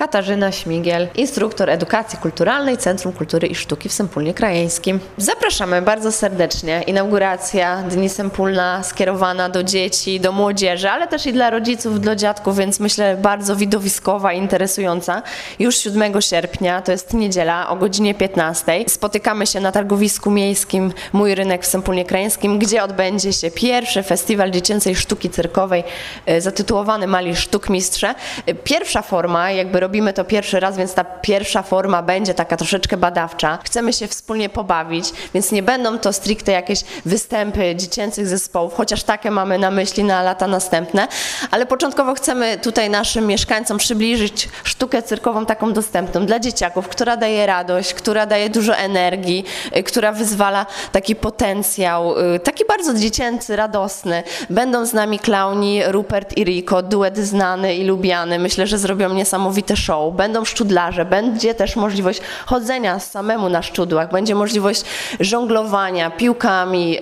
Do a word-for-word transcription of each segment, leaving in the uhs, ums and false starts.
Katarzyna Śmigiel, instruktor edukacji kulturalnej Centrum Kultury i Sztuki w Sępólnie Krajeńskim. Zapraszamy bardzo serdecznie. Inauguracja Dni Sępólna skierowana do dzieci, do młodzieży, ale też i dla rodziców, dla dziadków, więc myślę bardzo widowiskowa i interesująca. Już siódmego sierpnia, to jest niedziela o godzinie piętnastej. Spotykamy się na targowisku miejskim Mój Rynek w Sępólnie Krajeńskim, gdzie odbędzie się pierwszy festiwal dziecięcej sztuki cyrkowej zatytułowany Mali Sztukmistrze. Pierwsza forma, jakby robimy to pierwszy raz, więc ta pierwsza forma będzie taka troszeczkę badawcza. Chcemy się wspólnie pobawić, więc nie będą to stricte jakieś występy dziecięcych zespołów, chociaż takie mamy na myśli na lata następne, ale początkowo chcemy tutaj naszym mieszkańcom przybliżyć sztukę cyrkową taką dostępną dla dzieciaków, która daje radość, która daje dużo energii, która wyzwala taki potencjał, taki bardzo dziecięcy, radosny. Będą z nami klauni Rupert i Rico, duet znany i lubiany. Myślę, że zrobią niesamowite show. Będą szczudlarze, będzie też możliwość chodzenia samemu na szczudłach, będzie możliwość żonglowania piłkami,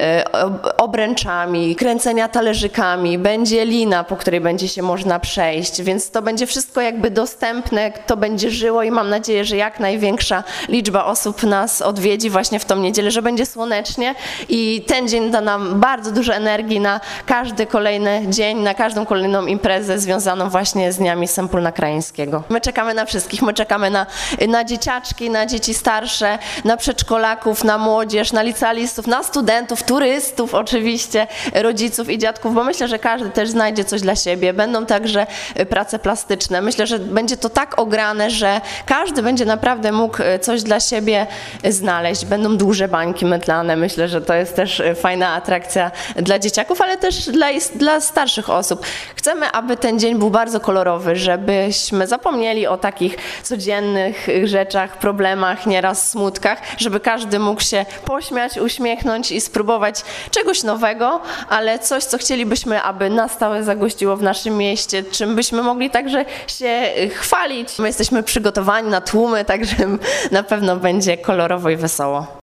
obręczami, kręcenia talerzykami, będzie lina, po której będzie się można przejść, więc to będzie wszystko jakby dostępne, to będzie żyło i mam nadzieję, że jak największa liczba osób nas odwiedzi właśnie w tą niedzielę, że będzie słonecznie i ten dzień da nam bardzo dużo energii na każdy kolejny dzień, na każdą kolejną imprezę związaną właśnie z Dniami Sępólna Krajeńskiego. My czekamy na wszystkich, my czekamy na, na dzieciaczki, na dzieci starsze, na przedszkolaków, na młodzież, na licealistów, na studentów, turystów oczywiście, rodziców i dziadków, bo myślę, że każdy też znajdzie coś dla siebie. Będą także prace plastyczne. Myślę, że będzie to tak ograne, że każdy będzie naprawdę mógł coś dla siebie znaleźć. Będą duże bańki mydlane. Myślę, że to jest też fajna atrakcja dla dzieciaków, ale też dla, dla starszych osób. Chcemy, aby ten dzień był bardzo kolorowy, żebyśmy zapomnieli o takich codziennych rzeczach, problemach, nieraz smutkach, żeby każdy mógł się pośmiać, uśmiechnąć i spróbować czegoś nowego, ale coś, co chcielibyśmy, aby na stałe zagościło w naszym mieście, czym byśmy mogli także się chwalić. My jesteśmy przygotowani na tłumy, także na pewno będzie kolorowo i wesoło.